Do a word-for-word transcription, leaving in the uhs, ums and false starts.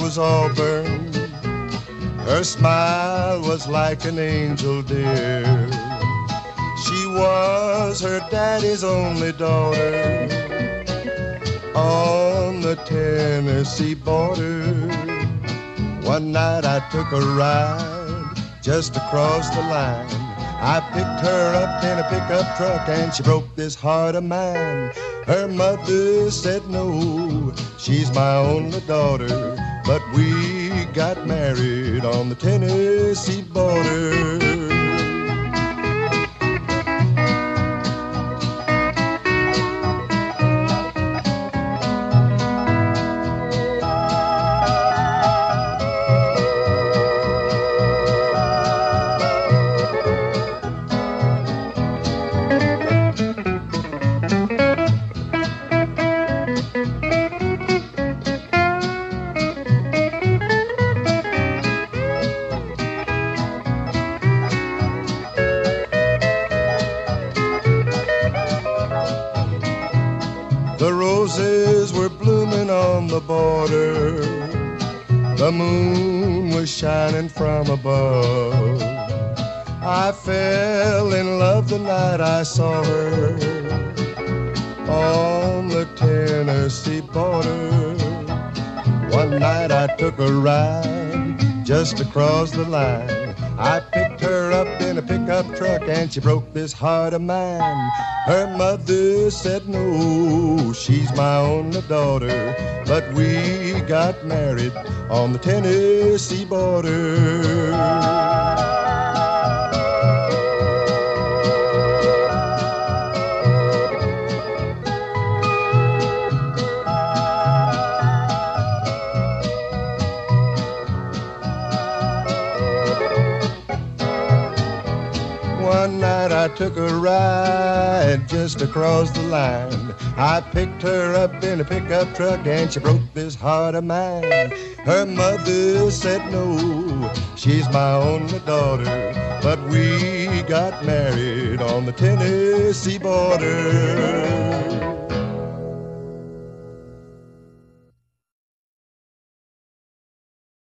was auburn. Her smile was like an angel dear. She was her daddy's only daughter on the Tennessee border. One night I took a ride just across the line. I picked her up in a pickup truck and she broke this heart of mine. Her mother said no, she's my only daughter, but we got married on the Tennessee border. The roses were blooming on the border. The moon was shining from above. I fell in love the night I saw her on the Tennessee border. One night I took a ride just across the line. I picked her up in a pickup truck and she broke this heart of mine. Her mother said no, she's my only daughter, but we got married on the Tennessee border. One night I took a ride just across the line. I picked her up in a pickup truck and she broke this heart of mine. Her mother said no, she's my only daughter, but we got married on the Tennessee border.